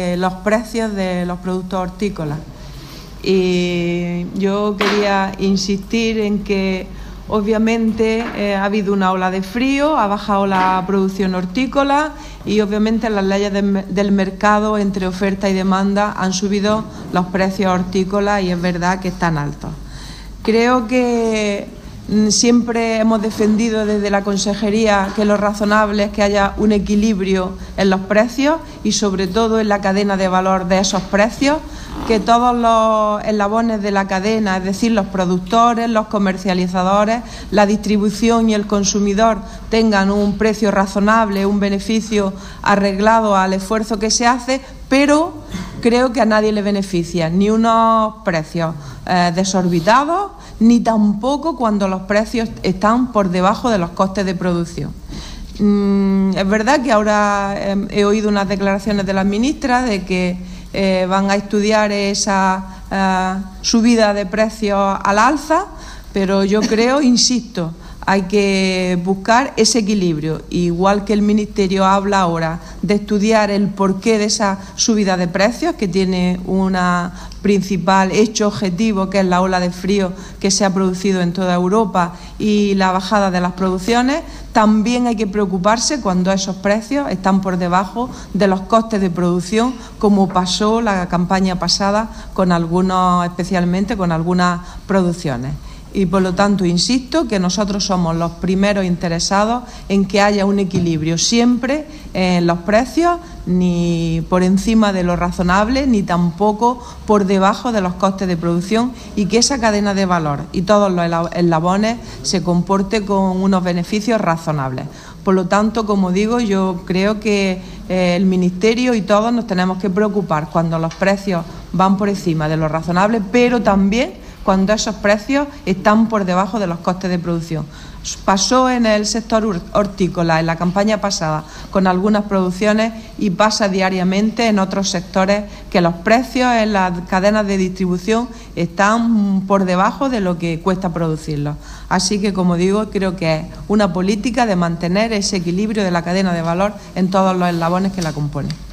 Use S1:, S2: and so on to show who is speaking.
S1: de los precios de los productos hortícolas. Y yo quería insistir en que obviamente ha habido una ola de frío, ha bajado la producción hortícola y obviamente las leyes del mercado entre oferta y demanda han subido los precios hortícolas y es verdad que están altos. Creo que siempre hemos defendido desde la Consejería que lo razonable es que haya un equilibrio en los precios y sobre todo en la cadena de valor de esos precios, que todos los eslabones de la cadena, es decir, los productores, los comercializadores, la distribución y el consumidor tengan un precio razonable, un beneficio arreglado al esfuerzo que se hace, pero creo que a nadie le beneficia ni unos precios desorbitados, ni tampoco cuando los precios están por debajo de los costes de producción. Es verdad que ahora he oído unas declaraciones de la ministra de que van a estudiar esa subida de precios al alza, pero yo creo, insisto, hay que buscar ese equilibrio. Igual que el Ministerio habla ahora de estudiar el porqué de esa subida de precios, que tiene un principal hecho objetivo, que es la ola de frío que se ha producido en toda Europa y la bajada de las producciones, también hay que preocuparse cuando esos precios están por debajo de los costes de producción, como pasó la campaña pasada con algunos, especialmente con algunas producciones. Y por lo tanto, insisto que nosotros somos los primeros interesados en que haya un equilibrio siempre en los precios, ni por encima de lo razonable, ni tampoco por debajo de los costes de producción, y que esa cadena de valor y todos los eslabones se comporte con unos beneficios razonables. Por lo tanto, como digo, yo creo que el Ministerio y todos nos tenemos que preocupar cuando los precios van por encima de lo razonable, pero también cuando esos precios están por debajo de los costes de producción. Pasó en el sector hortícola en la campaña pasada con algunas producciones y pasa diariamente en otros sectores, que los precios en las cadenas de distribución están por debajo de lo que cuesta producirlos. Así que, como digo, creo que es una política de mantener ese equilibrio de la cadena de valor en todos los eslabones que la componen.